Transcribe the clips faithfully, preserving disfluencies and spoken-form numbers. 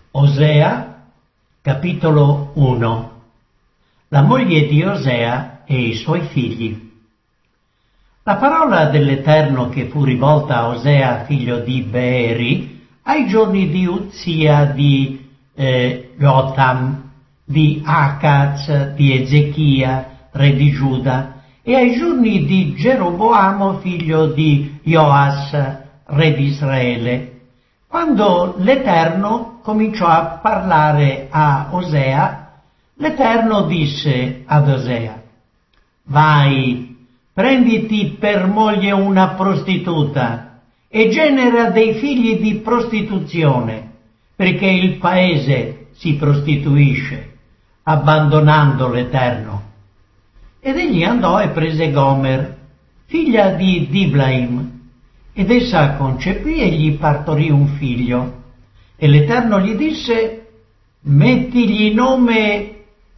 Osea, capitolo uno. La moglie di Osea e i suoi figli. La parola dell'Eterno che fu rivolta a Osea, figlio di Beeri, ai giorni di Uzia, di eh, Jotam, di Acaz, di Ezechia, re di Giuda, e ai giorni di Geroboamo, figlio di Joas, re di Israele, quando l'Eterno cominciò a parlare a Osea. L'Eterno disse ad Osea: vai, prenditi per moglie una prostituta e genera dei figli di prostituzione, perché il paese si prostituisce, abbandonando l'Eterno. Ed egli andò e prese Gomer, figlia di Diblaim, ed essa concepì e gli partorì un figlio. E l'Eterno gli disse: mettigli nome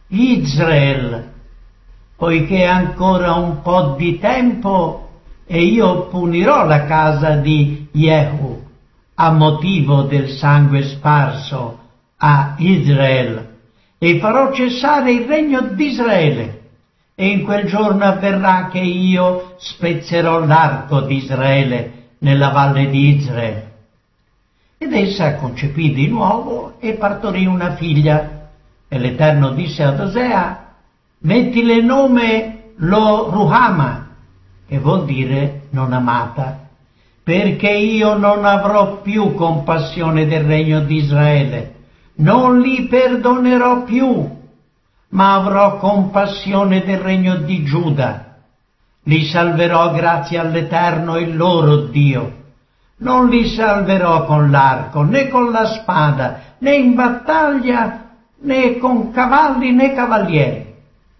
Israel, poiché ancora un po' di tempo e io punirò la casa di Jehu a motivo del sangue sparso a Israel, e farò cessare il regno di Israele. E in quel giorno avverrà che io spezzerò l'arco di Israele nella valle di Israele. Ed essa concepì di nuovo e partorì una figlia. E l'Eterno disse ad Osea: mettile nome Lo Ruhama, che vuol dire non amata, perché io non avrò più compassione del regno di Israele, non li perdonerò più, ma avrò compassione del regno di Giuda. Li salverò grazie all'Eterno il loro Dio. Non li salverò con l'arco, né con la spada, né in battaglia, né con cavalli né cavalieri.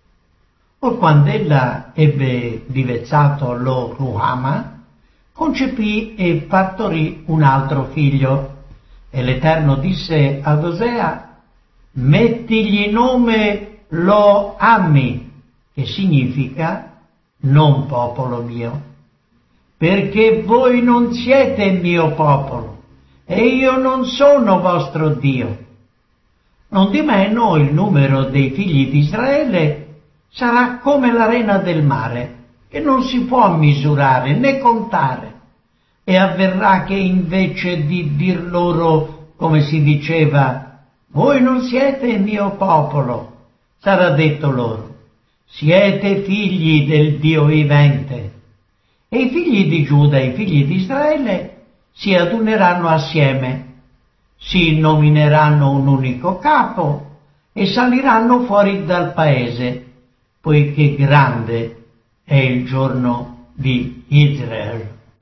Or quando ella ebbe divezzato Lo Ruhama, concepì e partorì un altro figlio. E l'Eterno disse ad Osea: mettigli nome Lo Ammi, che significa non popolo mio, perché voi non siete mio popolo, e io non sono vostro Dio. Nondimeno il numero dei figli di Israele sarà come l'arena del mare, che non si può misurare né contare. E avverrà che invece di dir loro, come si diceva, voi non siete mio popolo, sarà detto loro: siete figli del Dio vivente. E i figli di Giuda e i figli di Israele si aduneranno assieme, si nomineranno un unico capo e saliranno fuori dal paese, poiché grande è il giorno di Israele.